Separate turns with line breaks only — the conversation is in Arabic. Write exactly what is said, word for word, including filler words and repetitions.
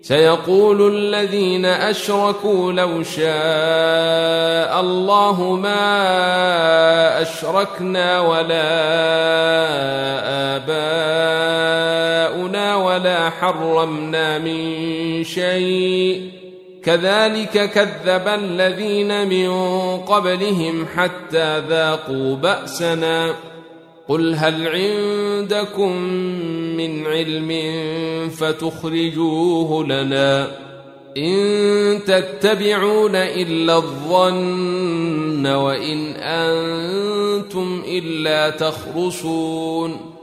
سيقول الذين أشركوا لو شاء الله ما أشركنا ولا آباؤنا ولا حرمنا من شيء كذلك كذب الذين من قبلهم حتى ذاقوا بأسنا قل هل عندكم من علم فتخرجوه لنا إن تتبعون إلا الظن وإن أنتم إلا تخرصون